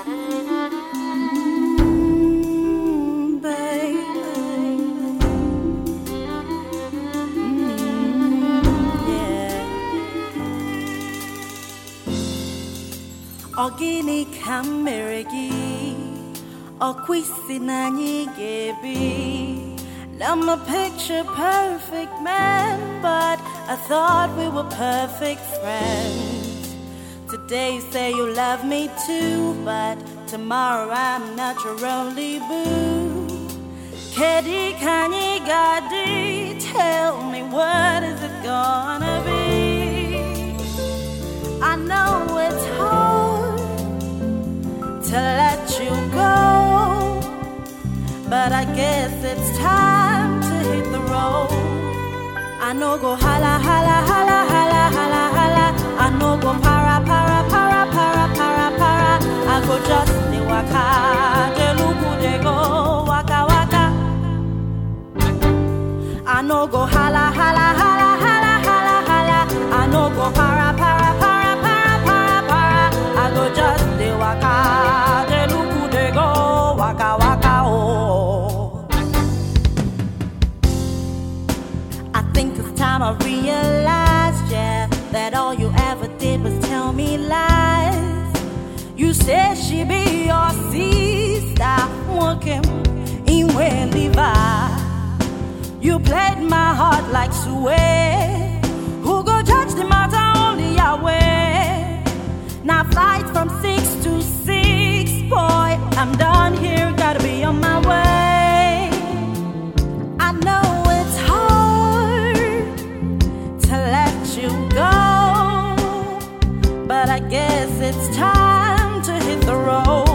Ogini kameregi, okwisi nani gebi. I'm a picture perfect man, but I thought we were perfect friends. Today you say you love me too, but tomorrow I'm not your only boo. Kedi kani gadi, tell me what is it gonna be? I know it's hard to let you go, but I guess it's time to hit the road. I know go holla, holla, holla, holla, holla, holla. I know go para, para, para, para, para, para. I go just the waka, the luku de go waka waka. I know go holla, holla, holla, holla, holla, holla. I know go para, para, para, para, para, para. I go just the waka, the luku de go waka waka oh. I think it's time I realized, yeah, that all you ever did was tell me lies. You said she be your sister, walking in where Levi. You played my heart like sway. Who go judge the matter? Only Yahweh. Now fight from 6 to 6, boy. I'm done here, gotta be on my way. I know it's hard to let you go, but I guess it's time to hit the road.